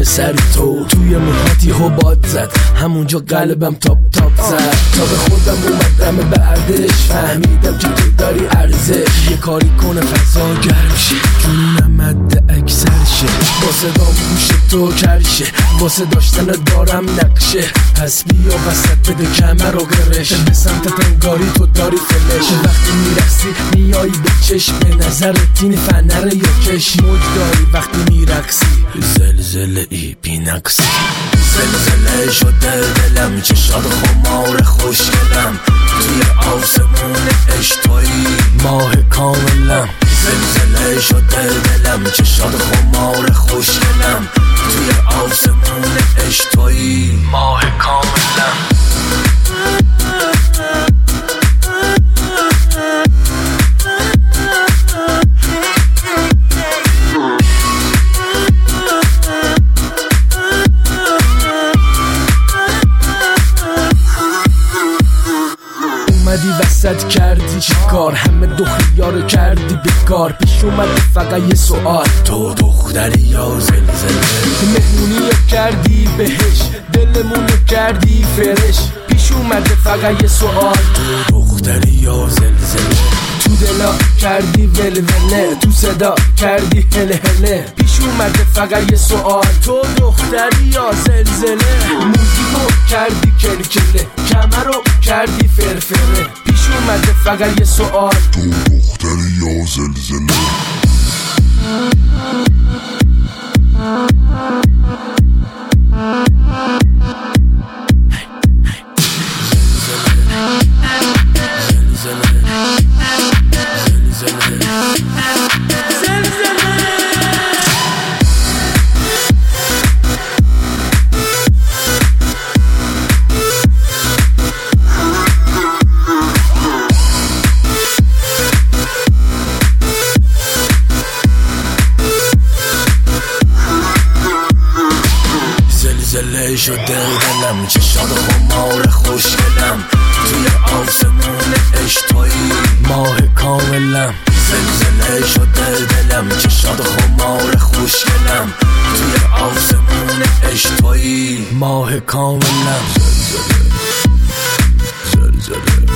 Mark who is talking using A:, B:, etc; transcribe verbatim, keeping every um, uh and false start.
A: سر تو، توی موهاتی حباد زد، همونجا قلبم تاپ تاپ زد. تا به خودم اومدم بعدش فهمیدم که تو داری ارزش. یه کاری کنه فضا گرم شه، جنونم مد اکثر شه، با صدا گوش تو کرشه، واسه داشتن دارم نقشه. پس بیا وسط بده کمر و قرش، به سمت تنگاری تو داری فلش. وقتی میرقصی میایی به چشم، به نظرت این فنره یا کش. موج داری وقتی میرقصی، زلزله ای بی نقصی. زلزله شده دلم، چشات خمار خوشگلم، توی آسمون عشق تویی ماه کاملم. زلزله شده دلم، چشات خمار خوشگلم، توی آسمون عشق تویی ماه کاملم. اومدی وسط کردی چی کار، همه دو خیار کردی بکار. پیش اومد فقط یه سوال، تو دختری یا زلزله؟ مهمونی کردی بهش، دلمونو کردی فرش. پیش اومد فقط یه سوال، تو دختری یا زلزله؟ تو دلا کردی ولوله، تو صدا کردی هله هله. پیش اومده فقط یه سوال، تو دختری یا زلزله؟ موزیکو کردی کلکله، کمرو کردی فرفره. پیش اومده فقط یه سوال، تو دختری یا زلزله؟ زلزله شده دلم، چشات خمار خوشگلم، توی آسمون عشق تویی ماه کاملم. زلزله شده دلم، چشات خمار خوشگلم، توی آسمون عشق تویی ماه کاملم. زلزله زلزله